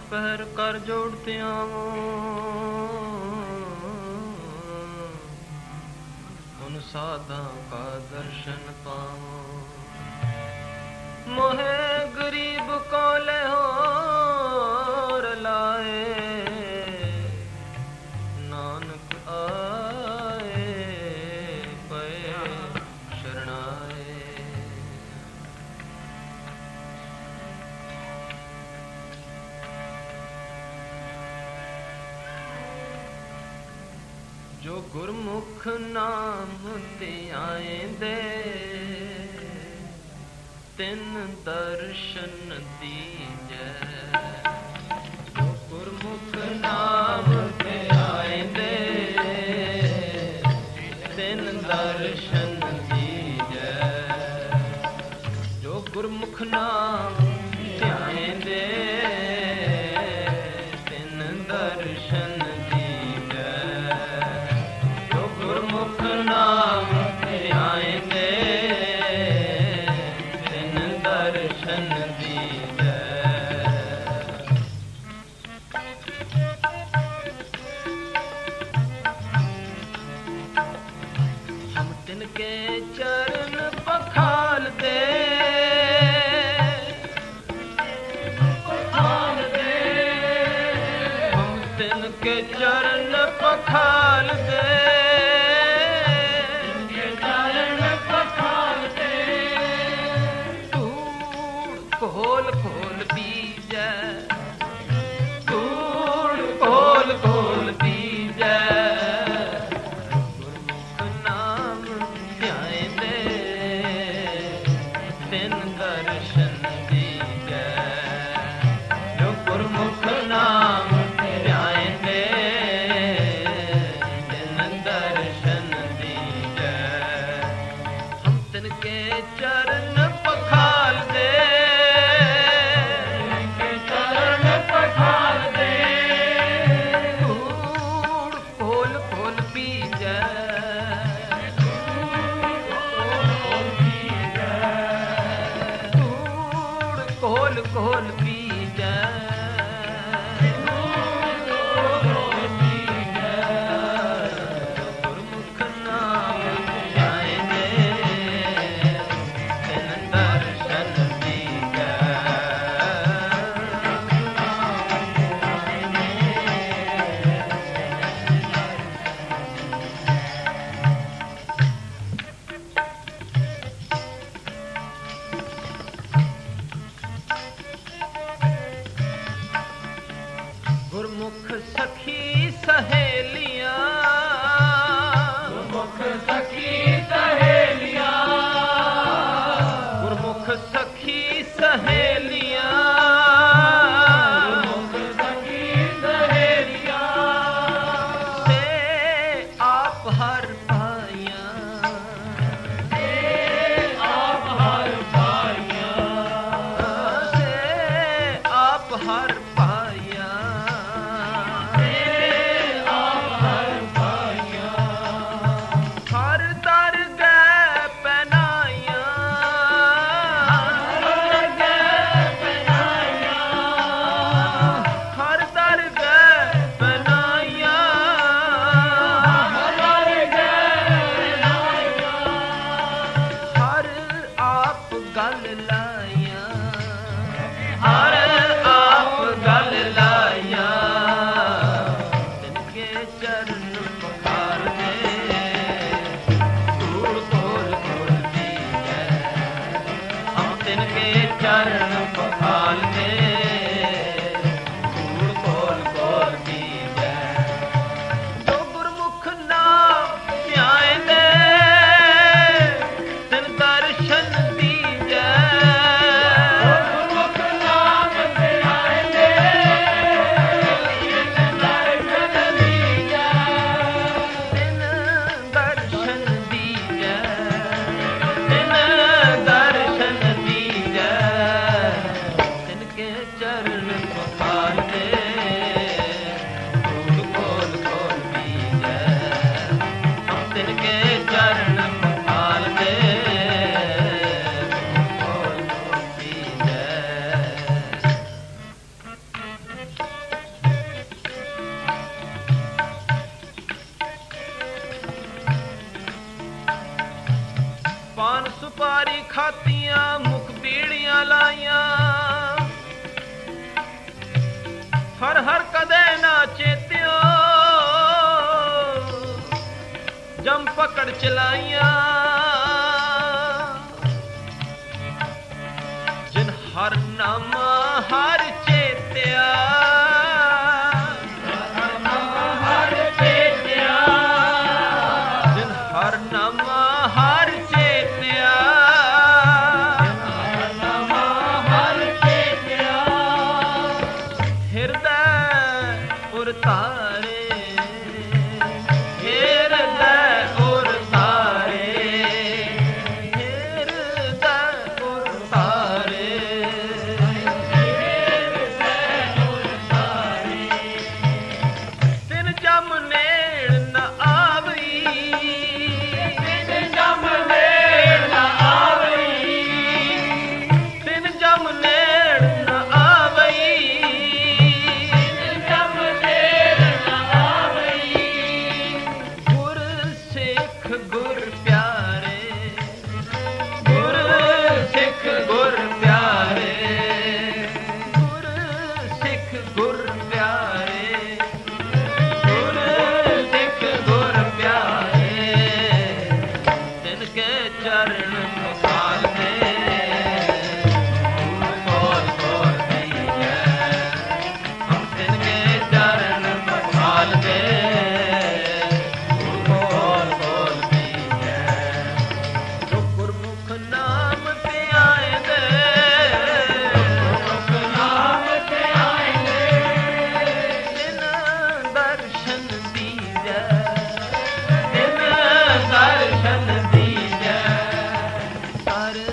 ਪਹਿਰ ਕਰ ਜੋੜਤੇ ਆਵੋ ਉਨ ਸਾਧਾਂ ਕਾ ਦਰਸ਼ਨ ਪਾਵੋ ਮੋਹਿ ਗਰੀਬ ਕੋ ਲੈ ਹੋਰ ਲਾਏ ਨਾਨਕ ਆਏ ਪਏ ਸ਼ਰਣਾਏ। ਜੋ ਗੁਰਮੁਖ ਨਾਮ ਧਿਆਇਂਦੇ ਤਿਨ ਦਰਸ਼ਨ ਦੀਜੈ। ਜੋ ਗੁਰਮੁਖ ਨਾਮ ਧਿਆਇਂਦੇ ਤਿਨ ਦਰਸ਼ਨ ਦੀਜੈ। ਜੋ ਗੁਰਮੁਖ ਨਾਮ ਧਿਆਇਂਦੇ ਤਿਨ ਦਰਸ਼ਨ ਦੀਜੈ। ਜੋ ਗੁਰਮੁਖ ਨਾਮ ਧਿਆਇਂਦੇ ਦਰਸ਼ਨ ਦੀਜੈ। ਹਮ ਤਿਨ ਕੇ ਚਰਨ ਪਖਾਲਦੇ ਹਮ ਤਿਨ ਕੇ ਚਰਨ ਪਖਾਲਦੇ ਖੋਲ ਖੋਲ ਬੀਜੈ ਧੂੜ ਖੋਲ ਖੋਲ ਬੀਜੈ। ਗੁਰਮੁਖ ਨਾਮ ਧਿਆਇਂਦੇ ਤਿਨ ਦਰਸ਼ਨ ਦੀਜੈ। ਜੋ ਗੁਰਮੁਖ ਨਾਮ ਧਿਆਇਂਦੇ ਤਿਨ ਦਰਸ਼ਨ ਦੀਜੈ। ਹਮ ਤਿਨ ਕੇ ਚਰਨ ਪਖਾਲਦੇ ਕੋਲ ਕੋਲ ਬੀਜੈ। ਗੁਰਮੁਖ ਨਾਮ ਧਿਆਇਂਦੇ ਤਿਨ ਦਰਸ਼ਨ ਦੀਜੈ। ਗੁਰਮੁਖ ਸਖੀ ਸਹੇਲੀਆਂ ਗੁਰਮੁਖ ਸਖੀ ਸਹੇਲੀਆਂ ਗੁਰਮੁਖ ਸਖੀ ਸਹੇਲੀਆਂ ਗੁਰਮੁਖ ਸਖੀ ਸਹੇਲੀਆਂ ਸੇ ਆਪ ਹਰ ਪਾਈਆਂ ਸੇ ਆਪ ਹਰ ਪਾਈਆਂ ਸੇ ਆਪ ਹਰ ਪਾਈਆਂ ਹਰ ਦਰ ਗੈ ਪਹਿਨਾਈਆਂ ਹਰ ਦਰ ਗੈ ਪਹਿਨਾਈਆਂ ਹਰ ਆਪ ਗਲ ਲਾਈਆਂ ਹਰ ਆਪ ਗਲ ਲਾਈਆਂ। ਤਿਨ ਕੇ ਚਰਨ ਪਖਾਲਦੇ ਤਿਨ ਕੇ ਚਰਨ ਪਖਾਲਦੇ ਧੂੜ ਕੋਲ ਕੋਲ ਬੀਜੈ। ਜੋ ਗੁਰਮੁਖ ਨਾਮ ਧਿਆਇਂਦੇ ਤਿਨ ਦਰਸ਼ਨ ਦੀਜੈ। ਪਾਨ ਸੁਪਾਰੀ ਖਾਤੀਆਂ ਮੁਖ ਬੀੜੀਆਂ ਲਾਈਆਂ ਹਰ ਹਰ ਕਦੇ ਨਾ ਚੇਤਿਓ ਜਮ ਪਕੜ ਚਲਾਈਆਂ ਜਿਨ ਹਰ ਨਾਮ ਹਰ ਚੇਤਿਆ ਹਰ ਚੇਤਿਆ ਜਿਨ ਹਰ ਨਾਮ ਹਰ ਚੇਤਿਆ ਨਾਮ ਹਰ ਚੇਤਿਆ ਹਿਰਦੈ ਉਰ ਤਾਰੇ ਹਿਰਦੈ ਉਰ ਤਾਰੇ ਹਿਰਦੈ ਉਰ ਤਾਰੇ ਤਿਨ ਜਮ ਨੇੜ ਨ ਆਵਈ ਤਿਨ ਜਮ ਨੇੜ ਨ ਆਵਈ ਤਿਨ ਜਮ ਨੇੜ ਨ ਆਵਈ ਤਿਨ ਜਮ ਨੇੜ ਨ ਆਵਈ ਗੁਰ ਸਿੱਖ ਗੁਰ ਪਿਆਰੇ ਗੁਰ ਸਿੱਖ ਗੁਰ ਪਿਆਰੇ ਗੁਰ ਸਿੱਖ ਗੁਰ ਪਿਆਰੇ ਗੁਰ ਸਿੱਖ ਗੁਰ ਪਿਆਰੇ ਤਿਨ ਕੇ ਚਰਨ ਪਖਾਲ ਦੇ ਕੋਲ ਕੋਲ ਦੀਜੈ ਹਮ ਤਿਨ ਕੇ ਚਰਨ ਪਖਾਲ ਦੇ ਕੋਲ ਕੋਲ ਦੀਜੈ ਜੋ ਗੁਰਮੁਖ ਨਾਮ ਤੇ ਆਏ ਦੇ ਗੁਰਮੁਖ ਨਾਮ ਤੇ ਆਏ ਦੇ ਤਿਨ ਦਰਸ਼ਨ ਦੀਜੈ ਤਿਨ ਦਰਸ਼ਨ ਦੀਜੈ ਹਰ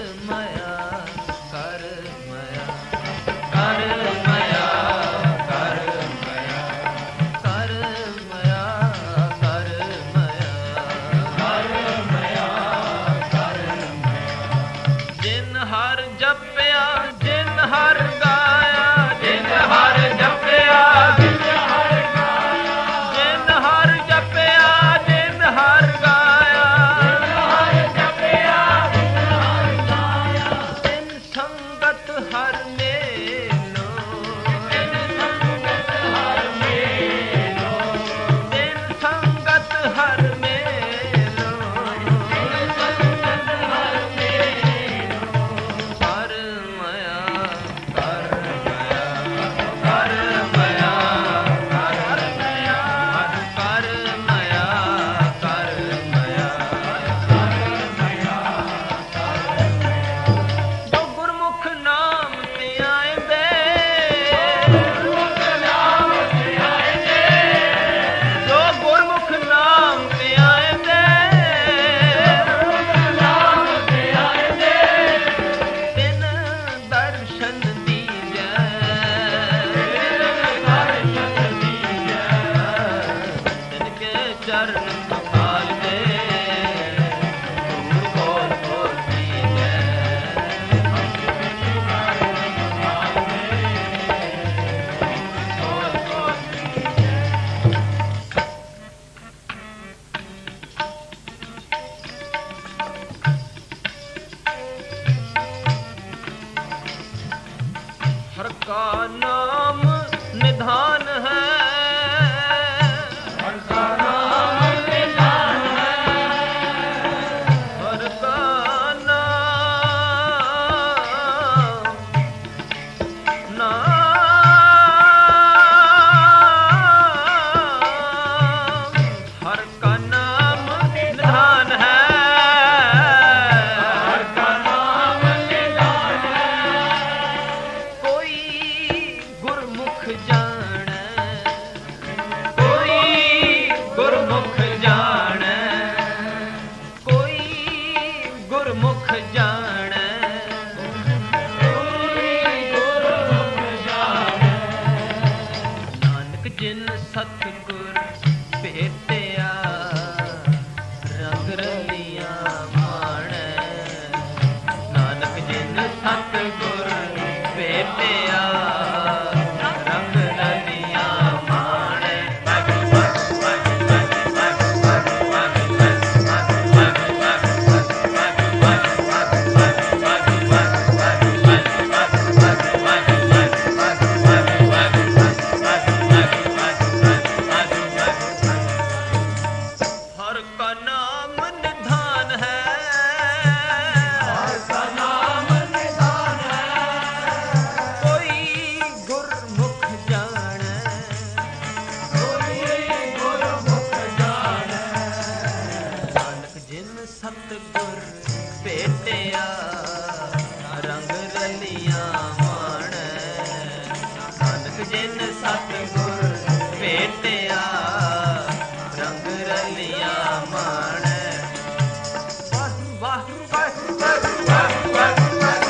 ਭੇਟਿਆ ਰੰਗ ਰਲੀਆਂ ਮਾਣੈ ਨਾਨਕ ਜਿਨ ਸਤਿਗੁਰ ਭੇਟਿਆ ਰੰਗ ਰਲੀਆਂ ਮਾਣੈ ਵਾਹਿਗੁਰੂ ਵਾਹਿਗੁਰੂ ਵਾਹਿਗੁਰੂ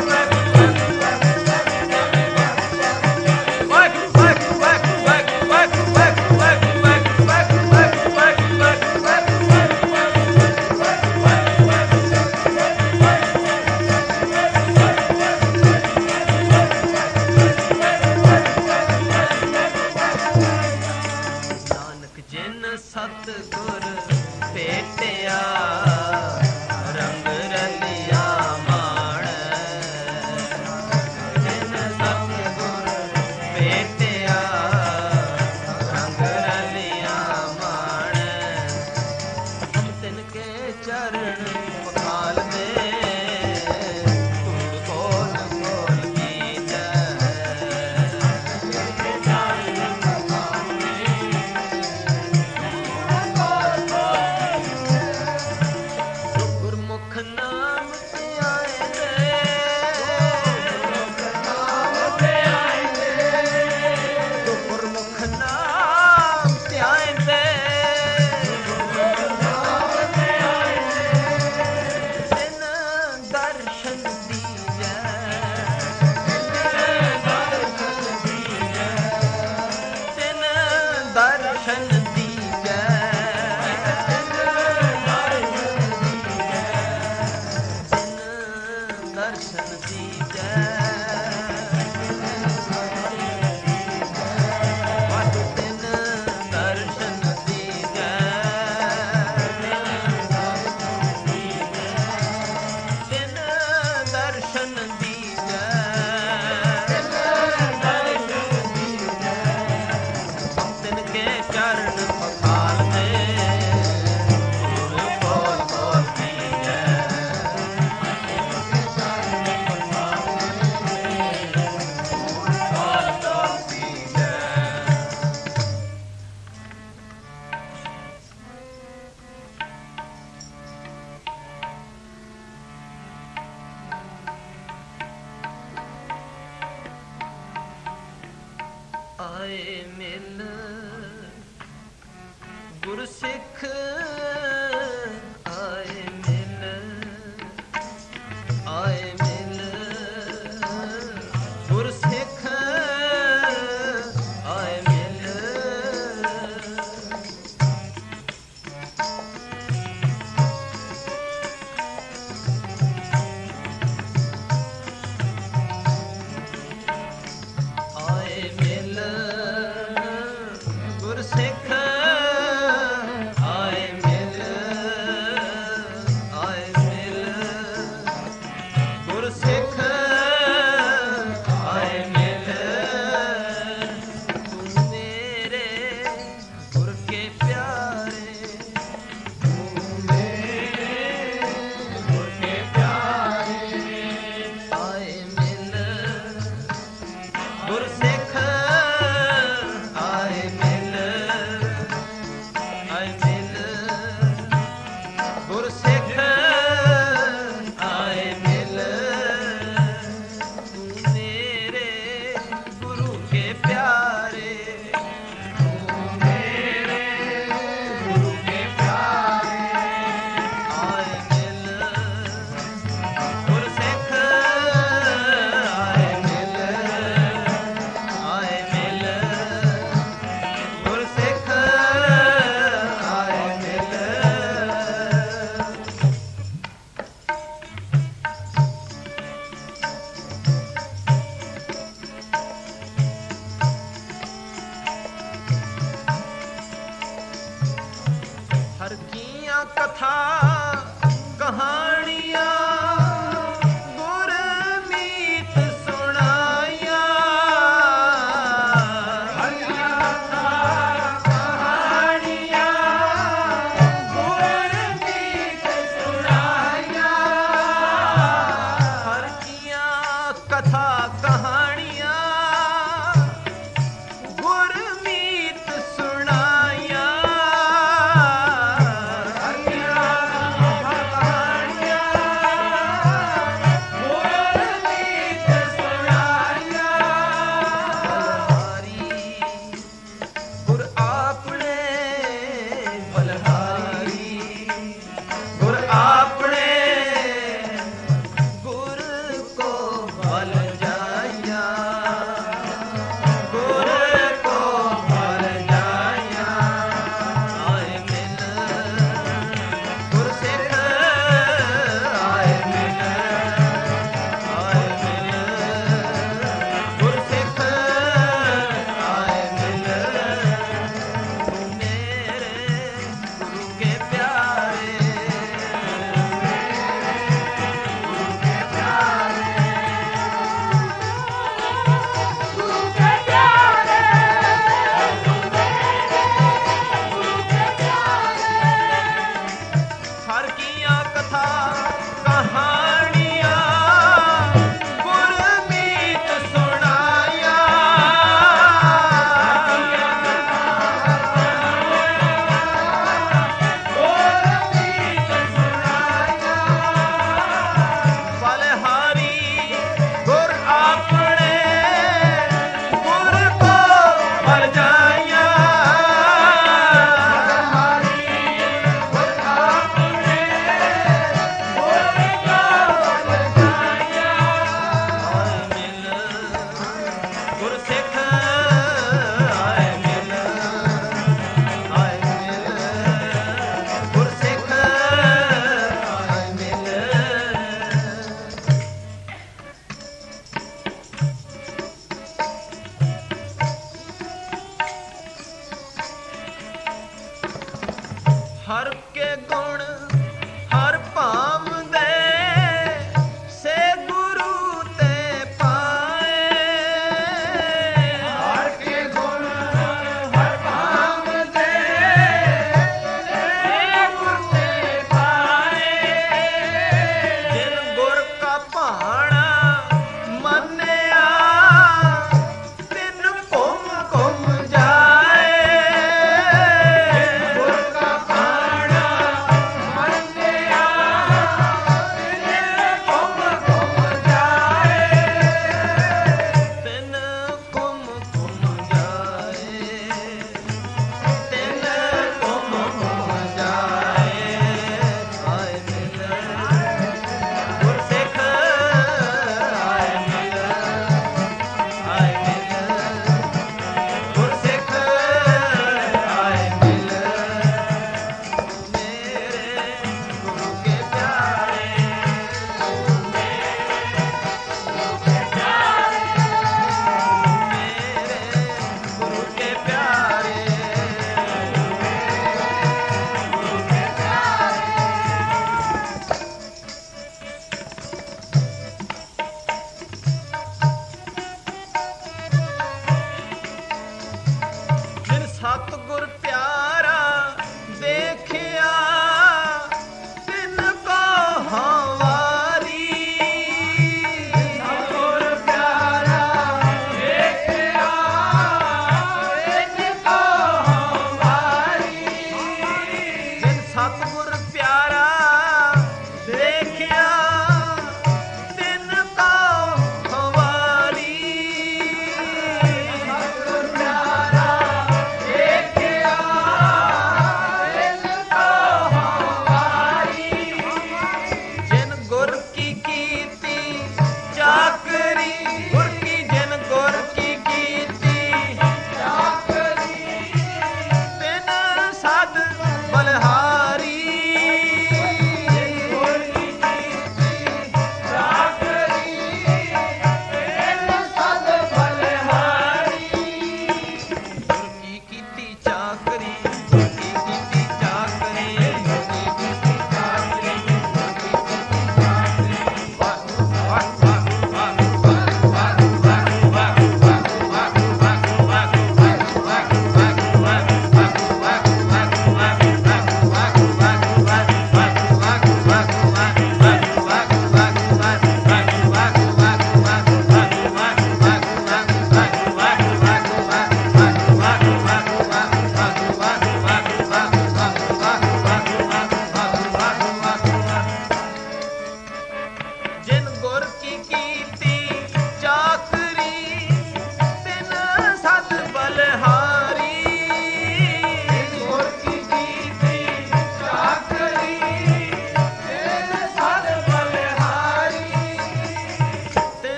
ਸਤਿਗੁਰ ਭੇਟਿਆ ਰੰਗ ਰਲੀਆ ਮਾਣੈ ਜਿਨ ਸਤਿਗੁਰ ਭੇਟਿਆ ਰੰਗ ਰਲੀਆ ਮਾਣੈ ਹਮ ਤਿਨ ਕੇ ਚਰਨ ਪਖਾਲਦੇ ਧੂੜ ਕੋਲ ਕੋਲ ਕੀਜੈ ਨਾਮ ਧਿਆਇਂਦੇ ਤਿਨ ਦਰਸ਼ਨ ਦੀਜੈ ਤਿਨ ਦਰਸ਼ਨ ਦੀਜੈ ਦਰਸ਼ਨ ਦੀਜੈ ਵਾਹਿ ਤਿਨ ਦਰਸ਼ਨ ਦੀਜੈ ਤਿਨ ਦਰਸ਼ਨ ਦੀਜੈ ਹਮ ਤਿਨ ਕੇ ਚਰਨ ਪਖਾਲਦੇ ਧੂੜ ਕੋਲ ਕੋਲ ਕੀਜੈ ਆਏ ਮਿਲ ਗੁਰਸਿੱਖ ਆਏ ਮਿਲ ਆਏ ਮਿਲ ਗੁਰਸਿੱਖ ਆਏ ਮਿਲ ਆਏ ਮਿਲ ਗੁਰਸਿੱਖ ਆਏ ਮਿਲ ਆਏ ਮਿਲ ਗੁਰ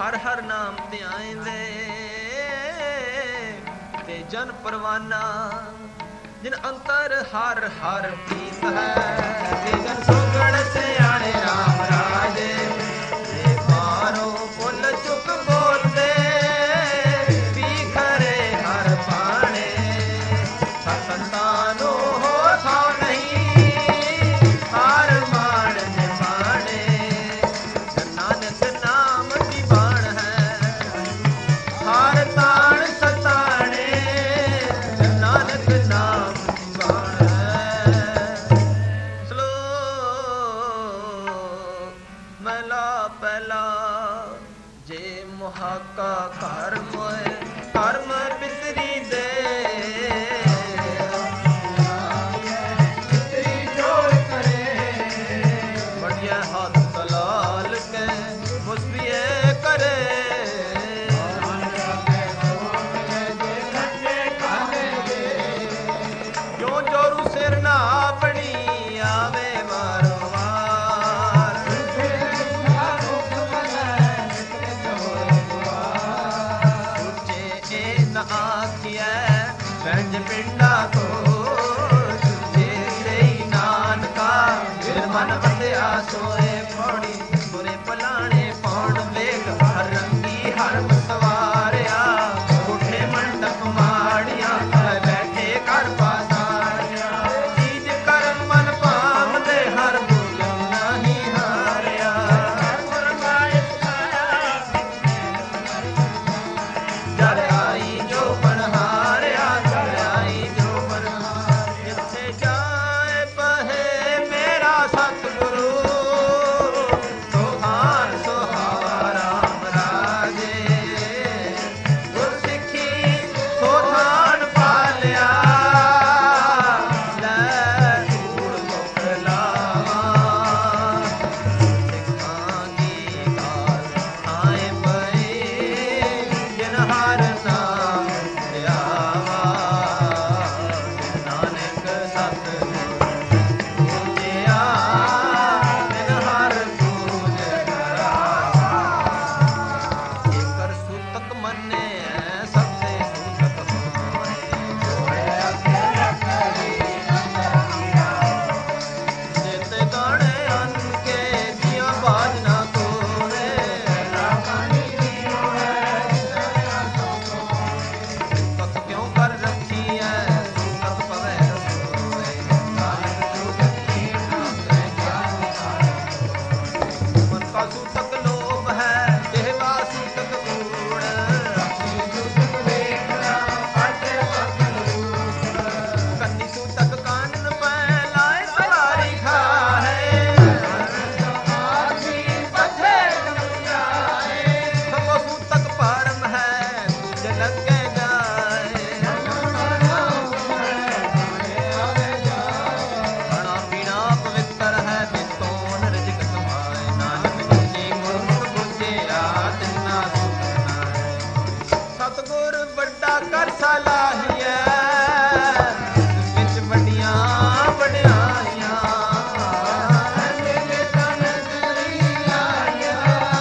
ਹਰ ਹਰ ਨਾਮ ਧਿਆਇਂਦੇ ਤੇ ਜਨ ਪਰਵਾਨਾ ਜਿਨ ਅੰਤਰ ਹਰ ਹਰ ਪ੍ਰੀਤ ਹੈ ਤੇ ਜਨ ਸੋਗਣ ਸਿਆਣੇ ਰਾਮ ਰਾਜੇ ਤੇ ਮਾਰੋ ਫੁੱਲ ਚੁੱਕ ਬੋਲਦੇ ਵੀ ਖਰੇ ਹਰ ਪਾਣੇ ਸਤੰਤਾਂ ਨੂੰ ਹੋ ਥਾ ਨਹੀਂ ਹਾਰ ਮਾਣ ਨਿਮਾਣੇ ਨਾਨਕ ਨਾਮ ਦੀ ਬਾਣ ਹੈ ਹਾਰ ਤਾਣ ਸਤਾਣੇ ਨਾਨਕ ਨਾਮ ਦੀ ਬਾਣ ਹੈ। ਸਲੋਕ ਮਹਿਲਾ ਪਹਿਲਾ ਜੇ ਮੁਹਾਕਾ ਘਰ ਮੋਏ ਕਰਮ ਪਿਤਰੀ ਦੇ ਬੜੀਆ ਹੱਥ ਲਾਲ ਕੇ ਮੁਸਬੀਏ ਕਰੇ ਜੋ ਜੋਰੂ ਸਿਰ ਨਾ ਬਣੀ ਆਵੇ ਮਾਰੋ ਮਾਰ ਉੱਚੇ ਇਹ ਨਾ ਆਖਿਐ ਵੰਜ ਪਿੰਡਾ ਕੋ ਜੇ ਸਈ ਨਾਨਕਾ ਫਿਰ ਮਨ ਵਸਿਆ ਸੋਏ ਪੌੜੀ ਬੁਰੇ ਭਲਾਣੇ ਪੌਣ ਵੇਖ ਹਰ ਰੰਗੀ ਹਰ ਸਵਾਰਿਆ ਉਠੇ ਮੰਡਪ ਮਾੜੀਆਂ ਬੈਠੇ ਘਰ ਪਾਸਾਰਿਆ ਚੀਜ ਕਰਮ ਮਨ ਭਾਵਦੇ ਹਰ ਬੋਲਣ ਨਹੀਂ ਹਾਰਿਆ ਜਦ ਆਈ ਜੋ ਬਨਹਾਰਿਆ ਜਦ ਆਈ ਜੋ ਬਨਹਾਰਿਆ ਜਿੱਥੇ ਜਾਏ ਪਹੇ ਮੇਰਾ ਸਤਿਗੁਰੂ ਸੁਹਾਨ ਸੁਹਾਵਾ ਰਾਮ ਰਾਜੇ ਗੁਰ ਸਿੱਖੀ ਸੋਧਾਨ ਪਾਲਿਆ ਲੈ ਧੂੜ ਮੁਖ ਲਾਵਾਂ ਸਿੱਖਾਂ ਦੀ ਕਾਲ ਆਏ ਪਈ ਜਿਨ ਹਰ ਨਾਮ ਧਿਆਵਾ ਨਾਨਕ ਸਤਿਗੁਰ ਪੂਜਿਆ ਬਿਨ ਹਰ ਪੂਜ ਕਰਾਵਾ ਜੇਕਰ ਸੂਤਕ ਮੰਨਿਐ ਸਤੇ ਸੂਤਕ ਹੋਏ ਜਿਤੇ ਗਾਣੇ ਅੰਨ ਕੇ ਜੀਆਂ ਬਾਜ ਨਾ ਕੋਰੇ ਸੂਤਕ ਕਿਉਂ ਕਰ ਰੱਖੀ ਐ ਸੂਤਕ ਪਵੈ ਰਸੋਏ ਮਨ ਕਾ ਸੂਤਕ ਲੋਭ ਹੈ ਜਿਹਵਾ ਸੂਤਕ ਕੂੜ ਕੰਨੀ ਸੂਤਕ ਕੰਨ ਪੈ ਲਾਏ ਸਵਾਰੀ ਖਾਹੇ ਸਭੋ ਸੂਤਕ ਪਰਮ ਹੈ ਤੁਝ ਲੱਗੇ ਜਾਏ ਖਾਣਾ ਪੀਣਾ ਪਵਿੱਤਰ ਹੈ ਬਿਤੋਨ ਰਿਜਕ ਕਮਾਏ ਨਾਨਕ ਜੀ ਗੁਰਮੁਖ ਬੁਝਿਆ ਤਿੰਨਾ ਸੁਖਨਾ ਸਤਿਗੁਰ ਵੱਡਾ ਕਰ ਸਲਾਹੀਐ ਵਿੱਚ ਵੱਡੀਆਂ ਵਡਿਆਈਆਂ ਮੇਰੇ ਤਨ ਤੇਰੀ ਆਇਆ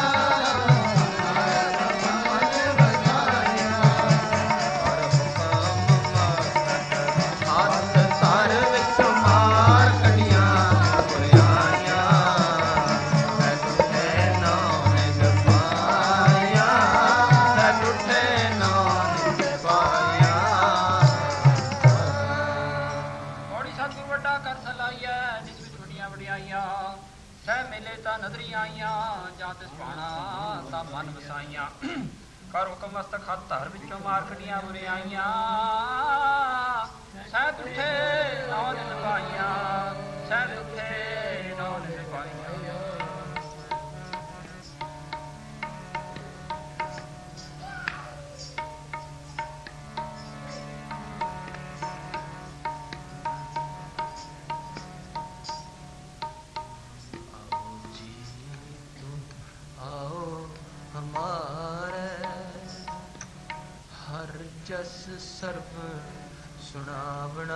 ਹਰ ਹੁਕਮ ਮਸਤਕ ਹੱਥ ਸਰ ਵਿੱਚ ਮਾਰ ਕਢੀਆਂ ਬੁਰਾਈਆਂ ਹੈ ਤੁਠੇ ਨਾਮ ਜਪਾਇਆ ਹੈ ਤੁਠੇ ਨਾਮ ਜਪਾਇਆ ਬੜੀ ਸਤਿਗੁਰ ਵੱਡਾ ਕਰ ਸਲਾਈਐ ਜਿਸ ਵਿੱਚ ਵੱਡੀਆਂ ਵਡਿਆਈਆਂ ਸਹਿ ਮੇਲੇ ਤਾਂ ਨਦਰੀ ਆਈਆਂ ਜਾਂ ਤਿਸ ਭਾਣਾ ਤਾਂ ਮਨ ਵਸਾਈਆਂ ਕਰ ਹੁਕਮ ਮਸਤਕ ਹੱਥ ਧਰ ਵਿੱਚੋਂ ਮਾਰ ਖੜੀਆਂ ਬੁਰਾਈਆਂ ਸਹਿ ਤੁਠੇ ਨੌ ਦਿਨ ਪਾਈਆਂ ਸਹਿ ਤੁਠੇ ਨੌ ਦਿਨ ਪਾਈਆਂ आओ जी तुम आओ हमारे हर जस सर्व सुनावना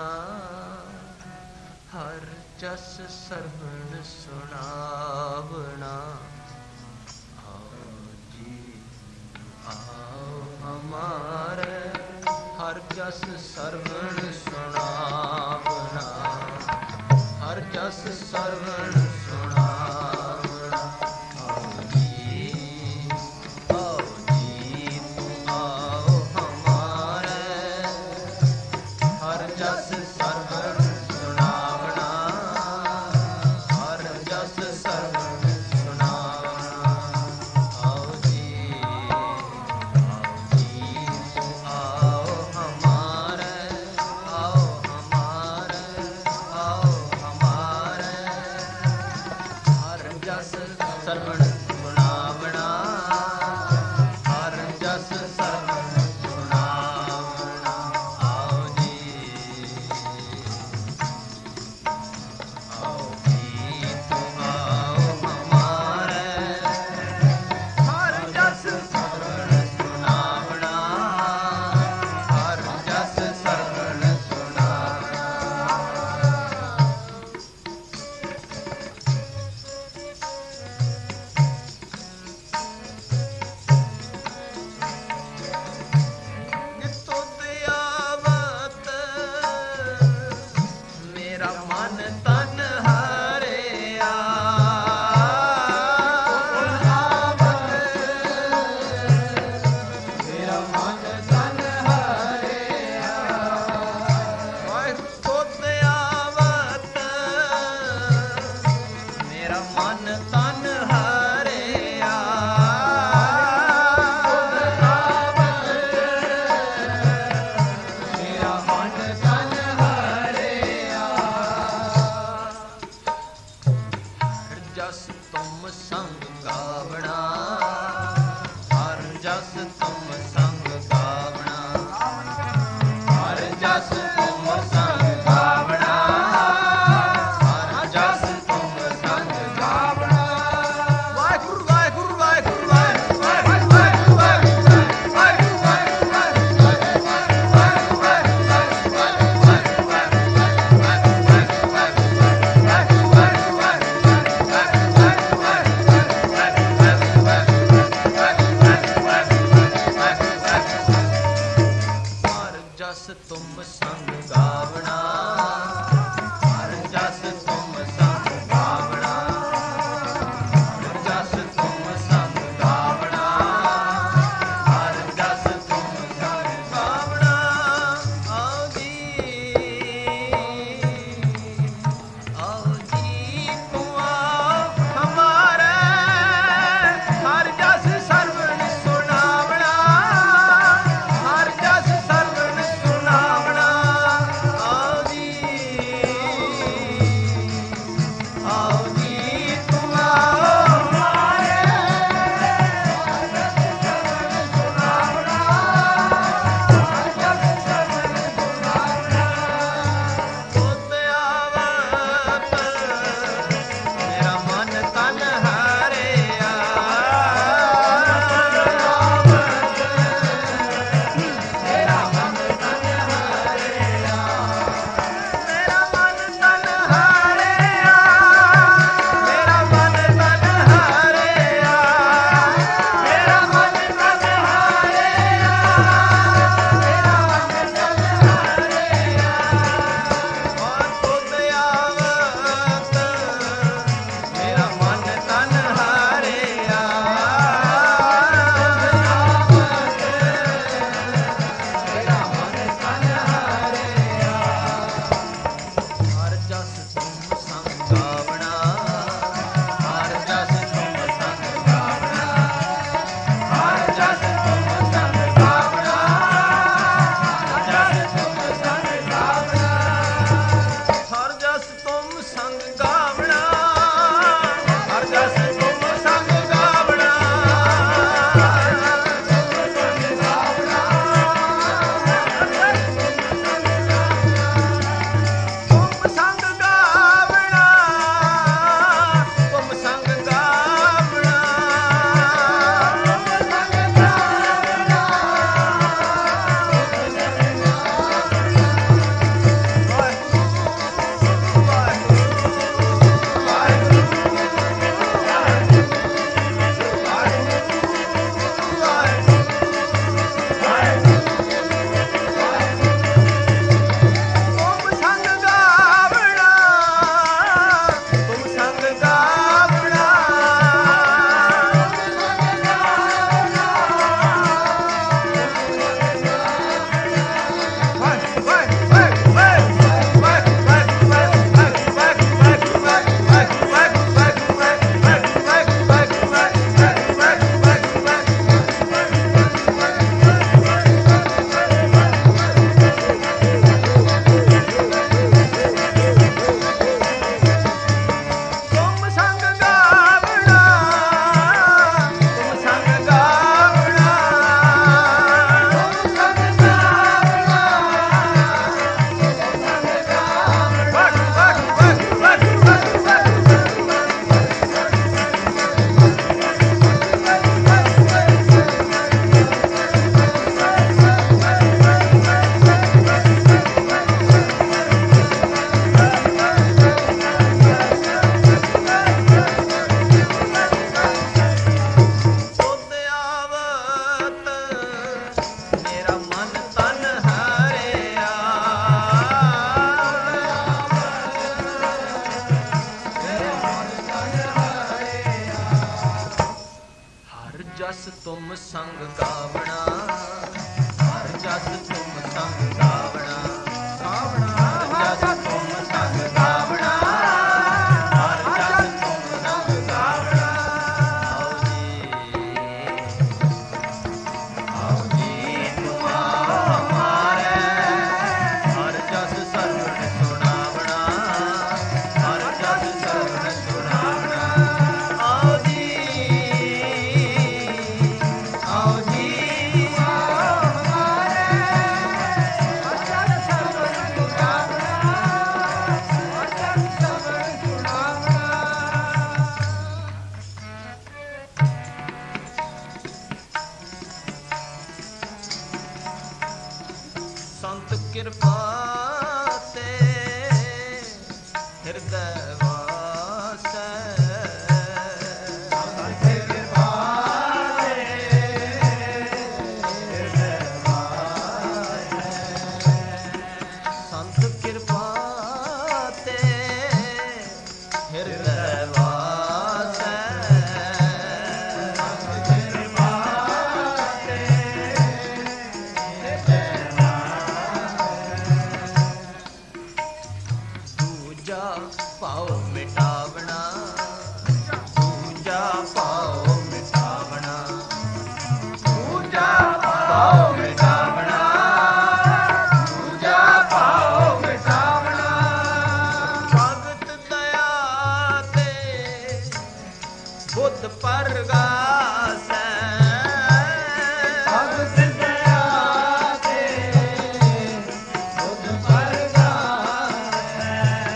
हर जस सरवण सुनावना आओ जी ਆਓ ਹਮਾਰੇ ਹਰ ਜਸ ਸਰਵਣ ਸੁਣਾਵਣਾ, ਹਰ ਜਸ ਸਰਵਣ ਸੁਣਾਵਣਾ। ਆਓ ਜੀ ਤੂੰ ਆਓ ਹਮਾਰੇ ਹਰ ਜਸ ਸਰਵਣ ਸੁਣਾਵਣਾ, ਹਰ ਜਸ ਸਰਵਣ ਸੁਣਾਵਣਾ। ਆਓ ਜੀ ਤੂੰ ਆਓ ਹਮਾਰੇ, ਆਓ ਹਮਾਰੇ, ਆਓ ਹਮਾਰੇ ਹਰ ਜਸ ਸਰਵਣ ਸੁਣਾਵਣਾ, ਹਰ ਜਸ ਸਰਵਣ ਸੁਣਾਵਣਾ। ਆਓ ਜੀ ਤੂੰ ਆਓ ਹਮਾਰੇ ਹਰ ਜਸ ਸਰਵਣ ਸੁਣਾਵਣਾ, ਹਰ ਜਸ ਸਰਵਣ ਸੁਣਾਵਣਾ। ਨਿਤੋ ਦਿਆਵਤ ਮੇਰਾ ਮਨ ਤਨ ਹਾਰਿਆ, ਮੇਰਾ ਮਨ ਤਨ ਹਾਰਿਆ। ਨਿਤੋ ਦਿਆਵਤ ਮੇਰਾ ਮਨ ਤਨ ਹਾਰਿਆ, ਮੇਰਾ ਮਨ ਤਨ ਹਾਰਿਆ। ਤੁਮ ਸੰਗ ਗਾਵਣਾ, ਹਰ ਜਸ ਤੁਮ ਸੰਗ ਗਾਵਣਾ, ਹਰ ਜਸ ਤੁਮ ਸੰਗ ਗਾਵਣਾ, ਹਰ ਜਸ ਤੁਮ ਸੰਗ ਗਾਵਣਾ। ਆਓ ਜੀ ਤੁਮ ਆਓ ਹਮਾਰੇ, ਹਰ ਜਸ ਸਰਵਣ ਸੁਣਾਵਣਾ, ਹਰ ਜਸ ਸਰਵਣ ਸੁਣਾਵਣਾ। ਆਓ ਜੀ ਆਓ ਜੀ ਆਓ ਹਮਾਰੇ, ਹਰ ਜਸ ਸਰਵਣ ਸੁਣਾਵਣਾ, ਹਰ ਜਸ ਸਰਵਣ ਸੁਣਾਵਣਾ। ਸੰਤ ਕਿਰਪਾ ਤੇ ਹਿਰਦੈ ਵਾਸੈ, ਸੰਤ ਕਿਰਪਾ ਤੇ ਹਿਰਦੈ ਵਾਸੈ, ਸੰਤ ਕਿਰਪਾ ਤੇ ਹਿਰਦੈ ਵਾਸੈ, ਸੰਤ ਕਿਰਪਾ ਤੇ ਦੂਜਾ ਭਾਉ ਮਿਟਾਵਣਾ, ਦੂਜਾ ਭਾਉ ਮਿਟਾਵਣਾ, ਦੂਜਾ ਭਾਉ ਮਿਟਾਵਣਾ, ਦੂਜਾ ਭਾਉ ਮਿਟਾਵਣਾ। ਭਗਤ ਦਇਆ ਤੇ ਬੁੱਧ ਪਰਗਾਸੈ, ਭਗਤ ਦਇਆ ਤੇ ਬੁੱਧ ਪਰਗਾਸੈ।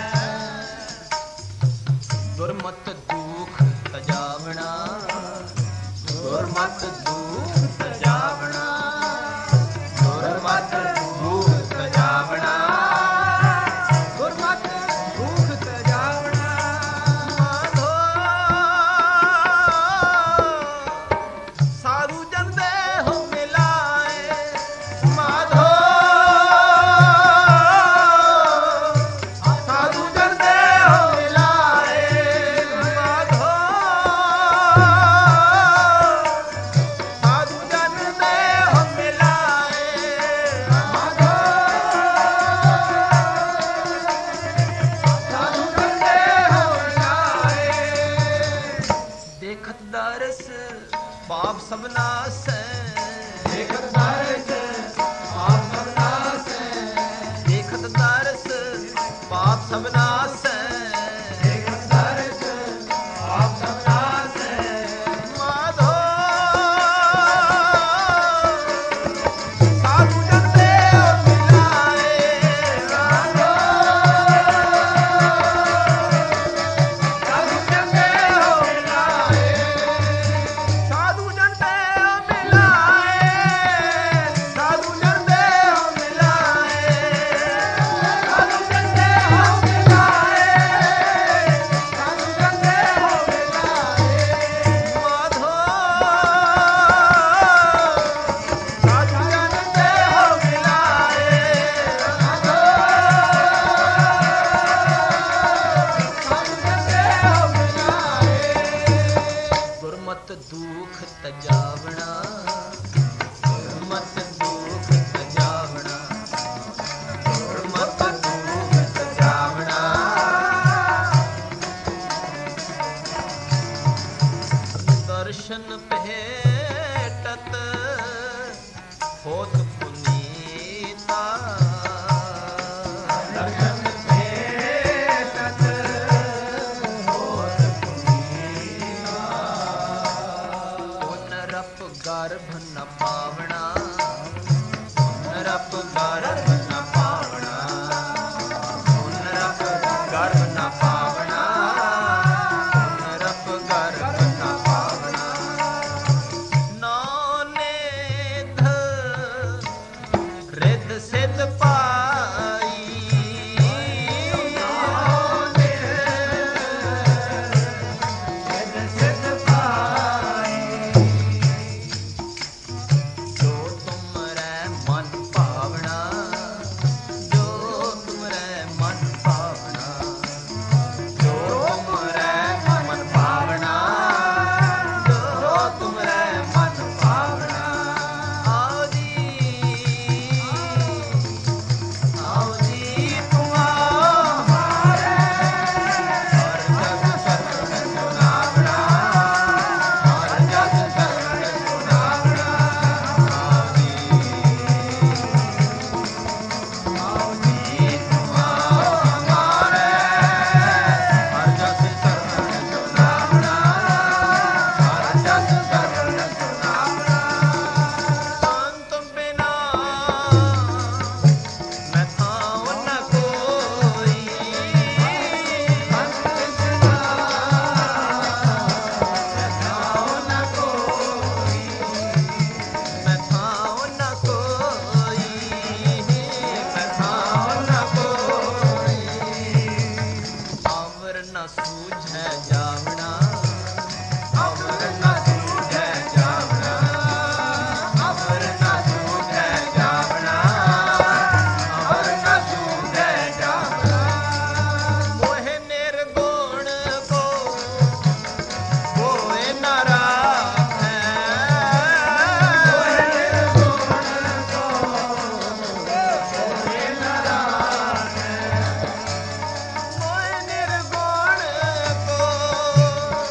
ਦੁਰਮਤ ਦੁਖ ਤਜਾਵਣਾ, ਦੁਰਮਤ ਦੁਖ ਤਜਾਵਣਾ, ਦੁਰਮਤ ਦੁਖ ਤਜਾਵਣਾ, ਦੁਰਮਤ ਦੁਖ ਤਜਾਵਣਾ। ਮਾਧੋ ਸਾਧੂ ਜਨ ਦੇ ਹੋ ਮਿਲਾਏ, ਮਾਧੋ ਸਾਧੂ ਜਨ ਦੇ ਹੋ ਮਿਲਾਏ, ਮਾਧੋ ਸਾਧੂ ਜਨ ਦੇ ਹੋ ਮਿਲਾਏ, ਮਾਧੋ ਸਾਧੂ ਜਨ ਦੇ ਹੋ ਮਿਲਾਏ। ਦੇਖਤ ਦਰਸ ਪਾਪ ਸਭ ਨਾਸੈ, ਦੇਖਤ ਦਰਸ ਪਾਪ ਸਭ ਨਾਸੈ, ਦੇਖਤ ਦਰਸ ਪਾਪ ਸਭ ਨਾਸੈ, ਦੇਖਤ ਦਰਸ ਪਾਪ ਸਭ ਨਾਸੈ। ਮਾਧੋ ਸਾਧੂ ਜਨ ਦੇ ਹੋ ਮਿਲਾਏ, ਮਾਧੋ ਸਾਧੂ ਜਨ ਦੇ ਹੋ ਮਿਲਾਏ, ਸਾਧੂ ਜਨ ਦੇ ਹੋ ਮਿਲਾਏ, ਸਾਧੂ ਜਨ ਦੇ ਹੋ ਮਿਲਾਏ, ਸਾਧੂ ਜਨ ਦੇ ਹੋ ਮਿਲਾਏ, ਸਾਧੂ ਜਨ ਦੇ ਹੋ ਮਿਲਾਏ। ਮਾਧੋ ਸਾਧੂ ਜਨ ਦੇ ਹੋ ਮਿਲਾਏ, ਮਾਧੋ ਸਾਧੂ ਜਨ ਦੇ ਹੋ ਮਿਲਾਏ। ਗੁਰਮਤਿ ਦੁਖ ਤਜਾਵਣਾ, ਗੁਰਮਤਿ ਦੁਖ ਤਜਾਵਣਾ, ਗੁਰਮਤਿ ਦੁਖ ਤਜਾਵਣਾ। ਦਰਸ਼ਨ ਭੇਟਤ ਹੋਤ ਪੁਨੀਤਾ, ਦਰਸ਼ਨ ਭੇਟਤ ਹੋਤ ਪੁਨੀਤਾ। ਪੁਨਰ ਅਮਰ ਨ ਸੂਝੈ ਜਾਵਣਾ, ਅਮਰ ਨ ਸੂਝੈ ਜਾਵਣਾ, ਅਮਰ ਨ ਸੂਝੈ ਜਾਵਣਾ, ਅਮਰ ਨ ਸੂਝੈ ਜਾਵਣਾ। ਮੋਹਿ ਨਿਰਗੁਣ ਕੋ ਕੋਇ ਨ ਰਾਖੈ, ਮੋਹਿ ਨਿਰਗੁਣ ਕੋ ਕੋਇ ਨ ਰਾਖੈ, ਮੋਹਿ ਨਿਰਗੁਣ ਕੋ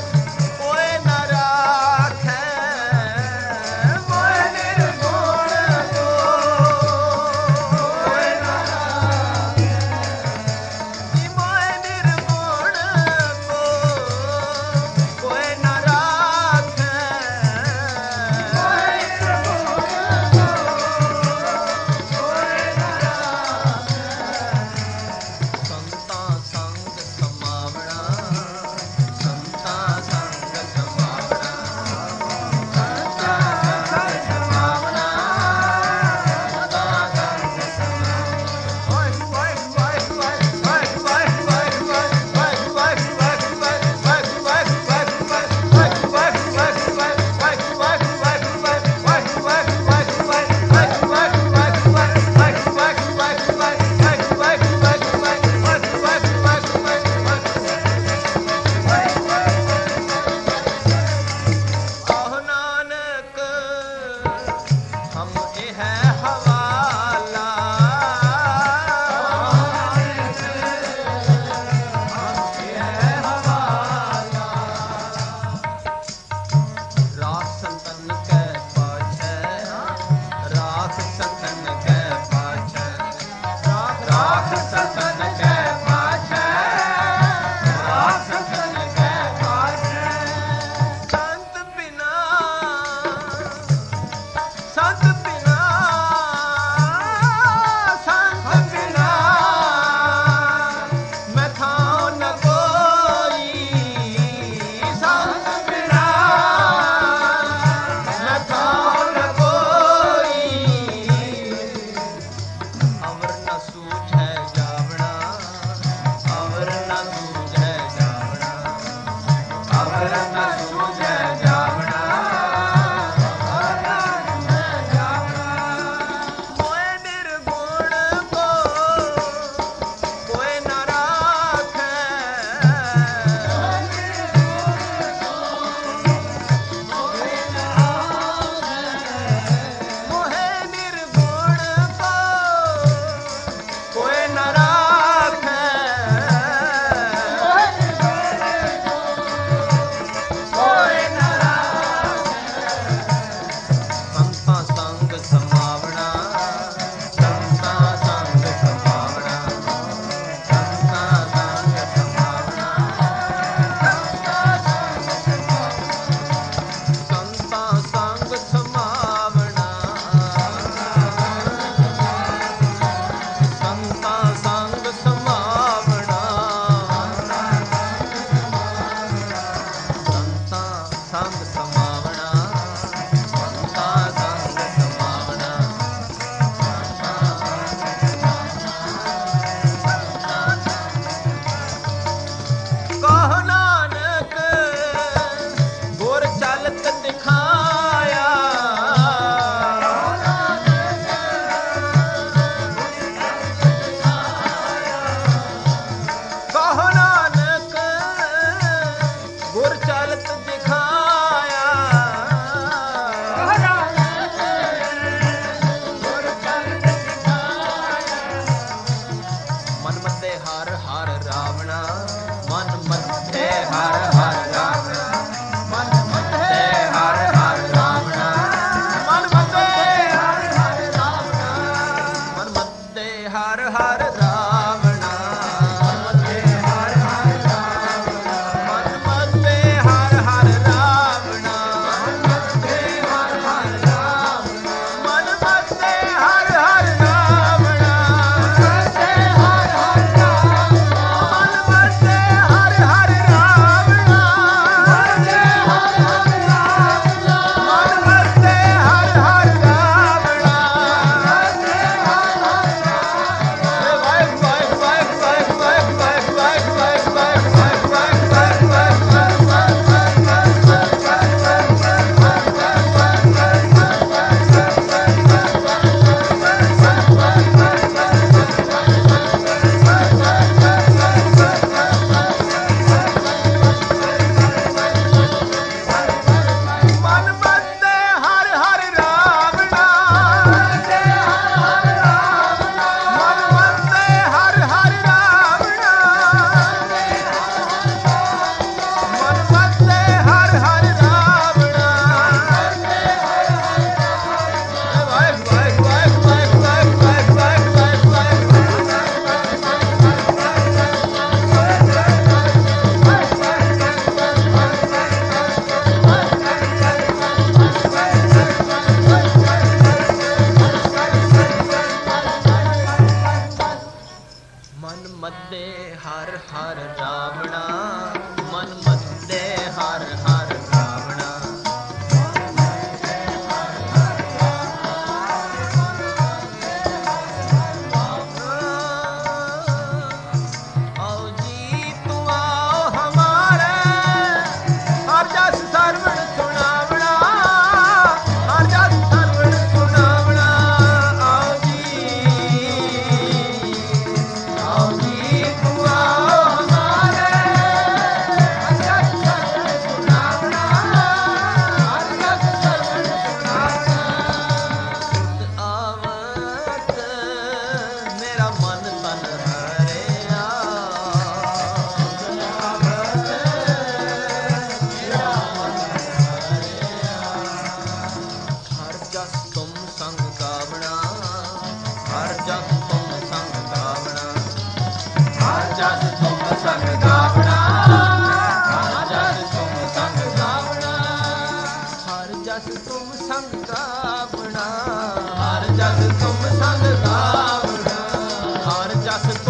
ਜਸ ਤੁਮ ਸੰਗ ਗਾਵਣਾ, ਹਰ ਜਸ ਤੁਮ ਸੰਗ ਗਾਵਣਾ, ਹਰ ਜਸ ਤੁਮ ਸੰਗ ਗਾਵਣਾ, ਹਰ ਜਸ ਤੁਮ ਸੰਗ ਗਾਵਣਾ, ਹਰ ਜਸ